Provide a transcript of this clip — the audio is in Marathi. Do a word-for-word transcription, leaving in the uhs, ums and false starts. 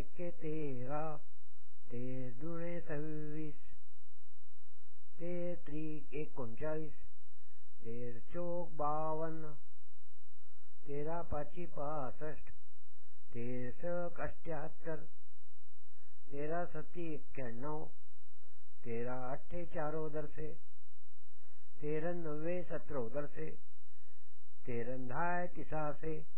एके तेरा, तेर दुणे सव्वीस, तेर त्रिक एकोणचाळीस, तेर चौक बावन्न, तेरा पाची पासष्ट, तेर सक अठ्ठ्याहत्तर, तेरा सती एक्क्याण्णव, तेरा अठ्ठे चारो दरसे, तेरन नव्वे सतरो दरसे, तेरन धाय तिसासे,